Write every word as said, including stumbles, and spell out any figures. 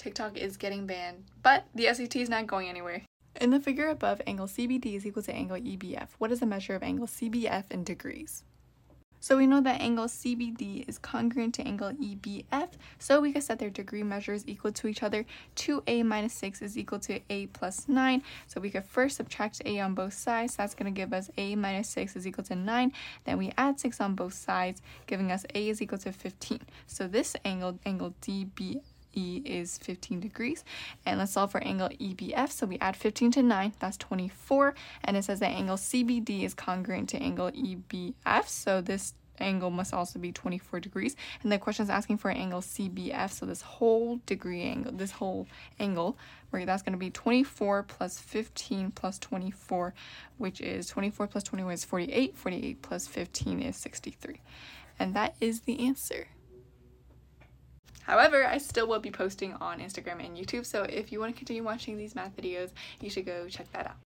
TikTok is getting banned, but the S A T is not going anywhere. In the figure above, angle C B D is equal to angle E B F. What is the measure of angle C B F in degrees? So we know that angle C B D is congruent to angle E B F, so we can set their degree measures equal to each other. two a minus six is equal to a plus nine, so we could first subtract a on both sides. That's going to give us a minus six is equal to nine. Then we add six on both sides, giving us a is equal to fifteen. So this angle, angle D B E, is fifteen degrees. And let's solve for angle E B F. So we add fifteen to nine, that's twenty-four. And it says that angle C B D is congruent to angle E B F. So this angle must also be twenty-four degrees. And the question is asking for an angle C B F. So this whole degree angle, this whole angle, where that's going to be twenty-four plus fifteen plus twenty-four, which is twenty-four plus twenty-one is forty-eight. forty-eight plus fifteen is sixty-three. And that is the answer. However, I still will be posting on Instagram and YouTube, so if you want to continue watching these math videos, you should go check that out.